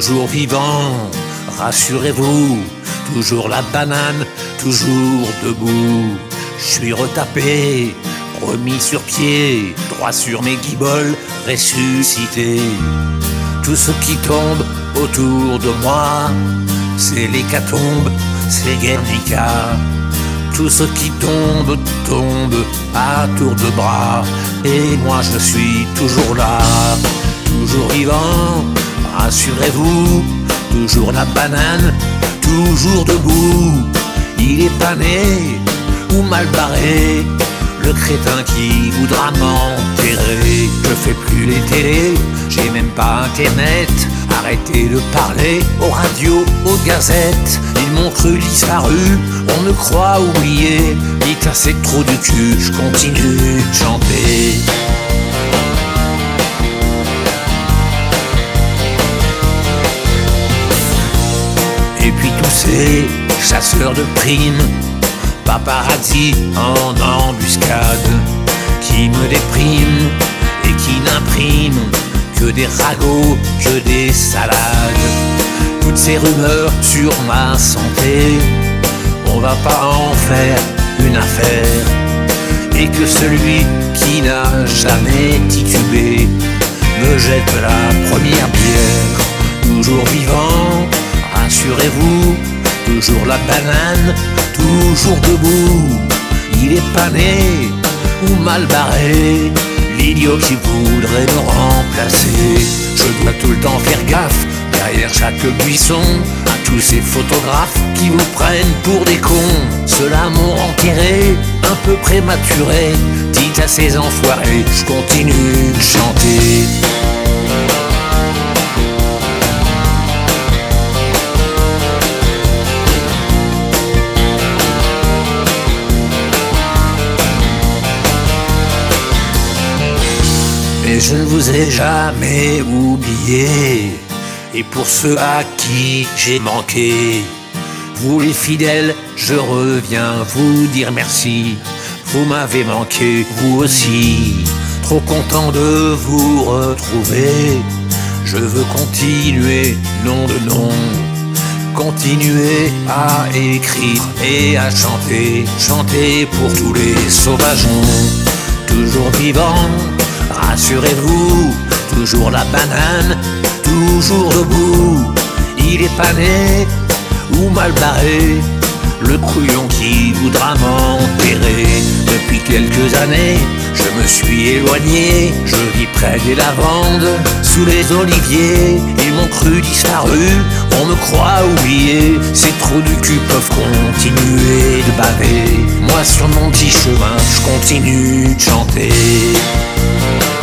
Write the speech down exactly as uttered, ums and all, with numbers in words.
toujours vivant, rassurez-vous, toujours la banane, toujours debout. Je suis retapé, remis sur pied, droit sur mes guiboles, ressuscité. Tout ce qui tombe autour de moi, c'est l'hécatombe, c'est Guernica. Tout ce qui tombe, tombe à tour de bras. Et moi je suis toujours là, toujours vivant, rassurez-vous, toujours la banane, toujours debout. Il est pas né ou mal barré, le crétin qui voudra m'enterrer. Je fais plus les télés, j'ai même pas internet. Arrêtez de parler aux radios, aux gazettes. Ils m'ont cru disparu, on me croit oublié. Dites à ces trous du cul, je continue de chanter. Et puis tous ces chasseurs de primes, paparazzi en embuscade, qui me dépriment et qui n'impriment que des ragots, que des salades. Toutes ces rumeurs sur ma santé, on va pas en faire une affaire. Et que celui qui n'a jamais titubé me jette la première bière. Toujours vivant, rassurez-vous, toujours la banane, toujours debout. Il est pas né ou mal barré, l'idiot qui voudrait me remplacer. Je dois tout le temps faire gaffe, derrière chaque buisson, à tous ces photographes qui vous prennent pour des cons. Ceux-là m'ont enterré, un peu prématuré. Dites à ces enfoirés, je continue de chanter. Mais je ne vous ai jamais oublié. Et pour ceux à qui j'ai manqué, vous les fidèles, je reviens vous dire merci. Vous m'avez manqué, vous aussi. Trop content de vous retrouver. Je veux continuer, nom de nom, continuer à écrire et à chanter. Chanter pour tous les sauvageons. Toujours vivant, rassurez-vous, toujours la banane, toujours debout. Il est pas né ou mal barré, le couillon qui voudra m'enterrer. Depuis quelques années, je me suis éloigné, je vis près des lavandes, sous les oliviers. Ils m'ont cru disparu, on me croit oublié. Ces trous du cul peuvent continuer de baver. Moi sur mon petit chemin, je continue de chanter.